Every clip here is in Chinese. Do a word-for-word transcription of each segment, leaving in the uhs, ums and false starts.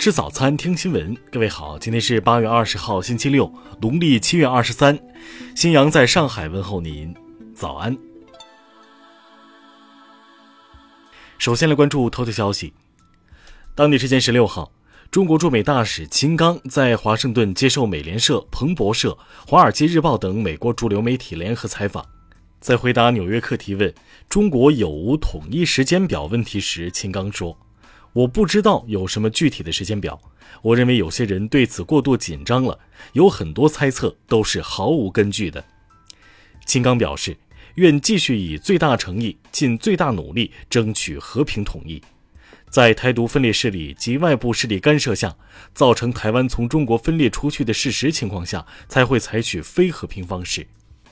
吃早餐，听新闻。各位好，今天是八月二十号，星期六，农历七月二十三。新阳在上海问候您，早安。首先来关注头条消息。当地时间十六号，中国驻美大使秦刚在华盛顿接受美联社、彭博社、华尔街日报等美国主流媒体联合采访。在回答纽约客提问中国有无统一时间表问题时，秦刚说，我不知道有什么具体的时间表，我认为有些人对此过度紧张了，有很多猜测都是毫无根据的。秦刚表示，愿继续以最大诚意尽最大努力争取和平统一，在台独分裂势力及外部势力干涉下，造成台湾从中国分裂出去的事实情况下，才会采取非和平方式。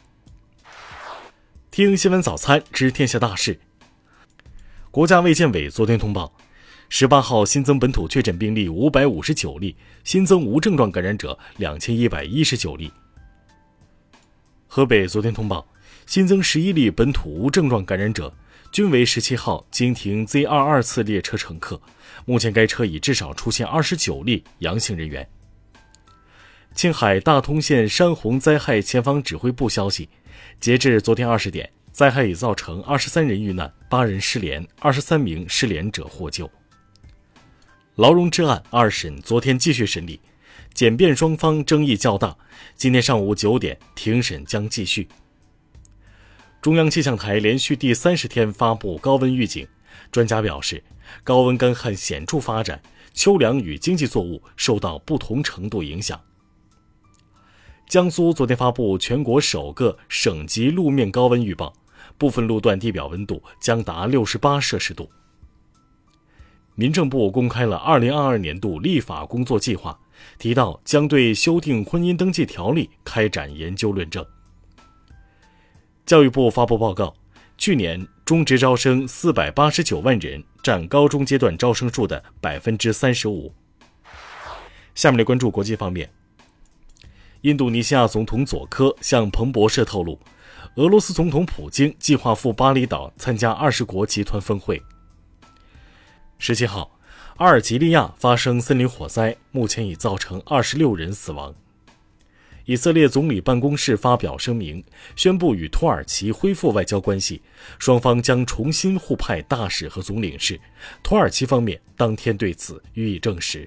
听新闻早餐知天下大事。国家卫健委昨天通报，十八号新增本土确诊病例五百五十九例，新增无症状感染者两千一百一十九例。河北昨天通报，新增十一例本土无症状感染者，均为十七号经停 Z 二十二 次列车乘客，目前该车已至少出现二十九例阳性人员。青海大通县山洪灾害前方指挥部消息，截至昨天二十点，灾害已造成二十三人遇难，八人失联，二十三名失联者获救。劳荣枝案二审昨天继续审理，检辩双方争议较大，今天上午九点庭审将继续。中央气象台连续第三十天发布高温预警，专家表示，高温干旱显著发展，秋粮与经济作物受到不同程度影响。江苏昨天发布全国首个省级路面高温预报，部分路段地表温度将达六十八摄氏度。民政部公开了二零二二年度立法工作计划，提到将对修订婚姻登记条例开展研究论证。教育部发布报告，去年中职招生四百八十九万人，占高中阶段招生数的 百分之三十五。 下面来关注国际方面。印度尼西亚总统佐科向彭博社透露，俄罗斯总统普京计划赴巴厘岛参加二十国集团峰会。十七号，阿尔及利亚发生森林火灾，目前已造成二十六人死亡。以色列总理办公室发表声明，宣布与土耳其恢复外交关系，双方将重新互派大使和总领事，土耳其方面当天对此予以证实。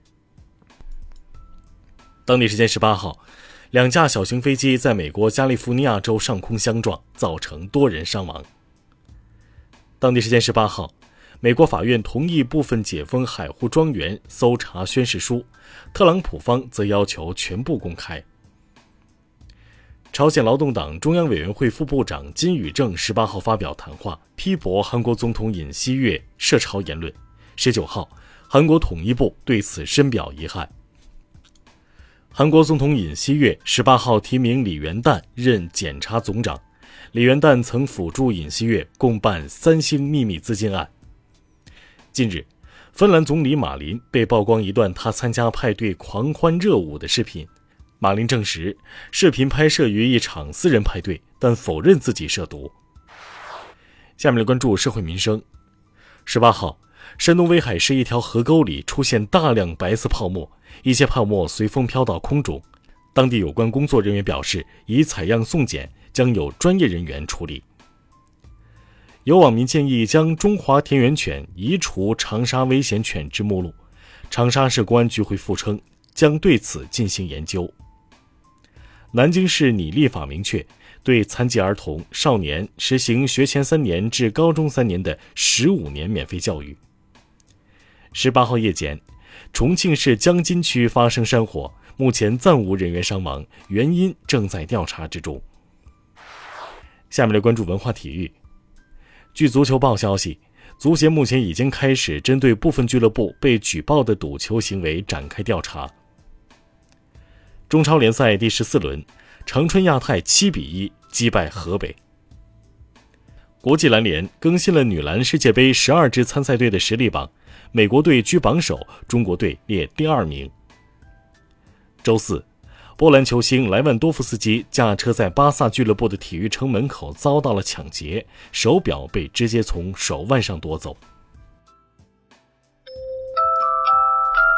当地时间十八号，两架小型飞机在美国加利福尼亚州上空相撞，造成多人伤亡。当地时间十八号，美国法院同意部分解封海湖庄园搜查宣誓书，特朗普方则要求全部公开。朝鲜劳动党中央委员会副部长金宇正十八号发表谈话，批驳韩国总统尹锡悦涉朝言论。十九号，韩国统一部对此深表遗憾。韩国总统尹锡悦十八号提名李元旦任检察总长，李元旦曾辅助尹锡悦共办三星秘密资金案。近日，芬兰总理马林被曝光一段他参加派对狂欢热舞的视频。马林证实，视频拍摄于一场私人派对，但否认自己涉毒。下面来关注社会民生。十八号，山东威海市一条河沟里出现大量白色泡沫，一些泡沫随风飘到空中。当地有关工作人员表示，已采样送检，将有专业人员处理。有网民建议将中华田园犬移除长沙危险犬之目录，长沙市公安局回复称，将对此进行研究。南京市拟立法明确，对残疾儿童、少年实行学前三年至高中三年的十五年免费教育。十八号夜间，重庆市江津区发生山火，目前暂无人员伤亡，原因正在调查之中。下面来关注文化体育。据足球报消息，足协目前已经开始针对部分俱乐部被举报的赌球行为展开调查。中超联赛第十四轮，长春亚泰七比一击败河北。国际篮联更新了女篮世界杯十二支参赛队的实力榜，美国队居榜首，中国队列第二名。周四，波兰球星莱万多夫斯基驾车在巴萨俱乐部的体育城门口遭到了抢劫，手表被直接从手腕上夺走。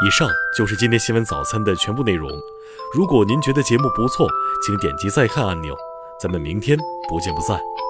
以上就是今天新闻早餐的全部内容。如果您觉得节目不错，请点击再看按钮。咱们明天不见不散。